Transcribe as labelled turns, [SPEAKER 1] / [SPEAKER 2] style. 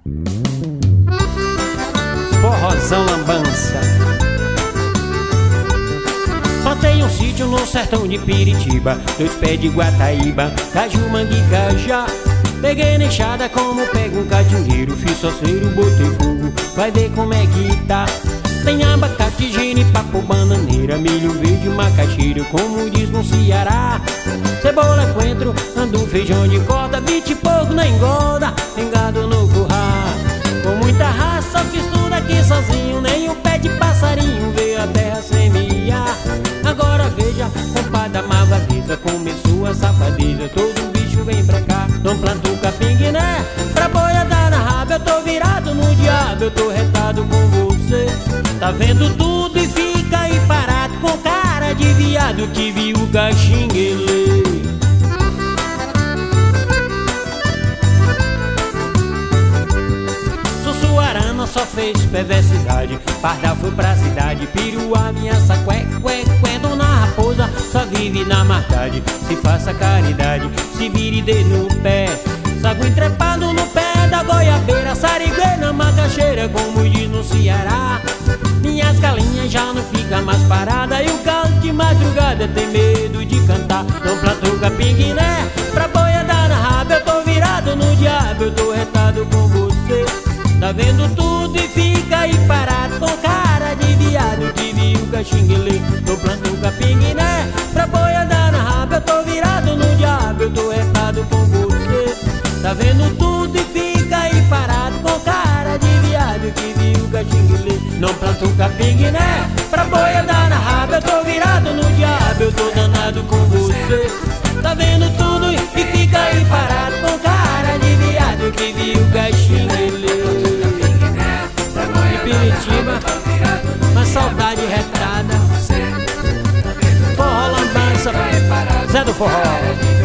[SPEAKER 1] Forrozão lambança. Plantei um sítio no sertão de Piritiba, 2 pés de Guataíba, caju, manga e cajá. Peguei na enxada como pega um catingueiro, fiz soceiro, botei fogo, vai ver como é que tá. Tem abacate, genipapo, bananeira, milho verde, macaxeira, como diz no Ceará. Cebola, coentro, ando feijão de corda, 20 e pouco na engorda, tem gado no curral. Com muita raça fiz tudo aqui sozinho, nem um pé de passarinho veio a terra semear. Agora veja, compadre, a malvadeza começou a safadeza, todo bicho vem pra cá. Não planto capim-guiné pra boiada na raba, eu tô virado no diabo, eu tô retado com você. Tá vendo tudo e fica aí parado com cara de viado que viu o caxinguelê. Sussuarana só fez perversidade, pardal foi pra cidade, Piruá, minha sacué, cué, cué, dona raposa só vive na maldade. Se faça caridade, se vire dedo no pé, sago entrepado no pé da goiabeira, sarigueira, macaxeira, como diz no Ceará. Minhas galinhas já não ficam mais paradas e o galo de madrugada tem medo de cantar. Não plantou capim-guiné pra boiada na raba, eu tô virado no diabo, eu tô retado com você. Tá vendo tudo e fica aí parado com cara de viado que viu o caxinguelê. Não plantou capim-guiné pra boiada na raba, eu tô virado no diabo, eu tô retado com você. Tá vendo tudo e fica aí parado com cara de viado que viu o caxinguelê. Não planto capim-guiné pra boiada na raba, eu tô virado no diabo, eu tô danado com você. Tá vendo tudo e fica aí parado com cara de viado que viu o caxinguelê. De Piritiba, uma saudade retada, forró lambança, Zé do Forró.